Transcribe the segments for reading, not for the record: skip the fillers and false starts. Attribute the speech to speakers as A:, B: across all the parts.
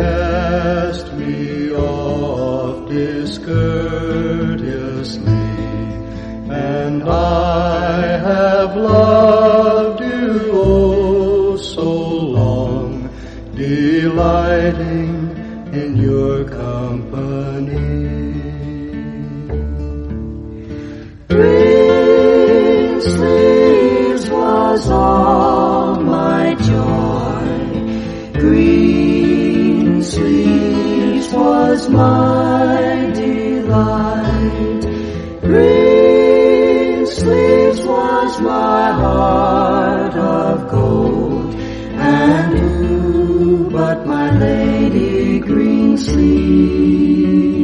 A: cast me off discourteously, and I have loved you oh so long, delighting in your company. Green sleeves was all my joy, green sleeves was my delight, green sleeves was my heart of gold, and who but my Lady Greensleeves?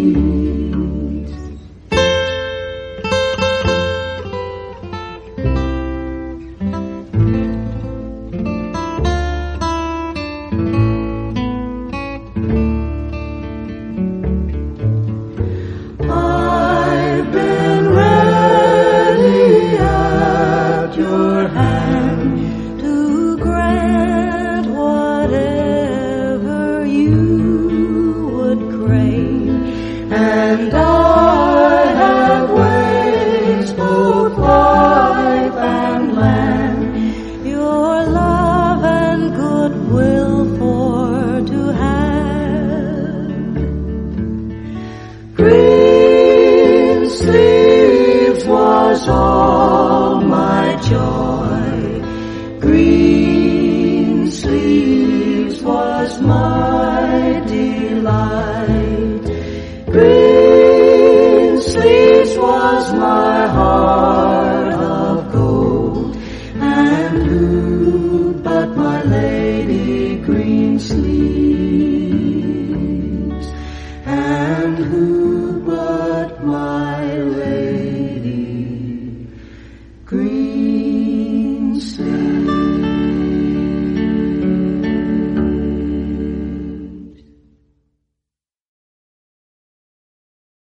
A: I've been ready at your hand to grant whatever you would crave, and I have ways both life and land, your love and goodwill for to have. Green sleeves was all my joy, green sleeves was my delight, green sleeves was my heart of gold, and who but my Lady Greensleeves, and who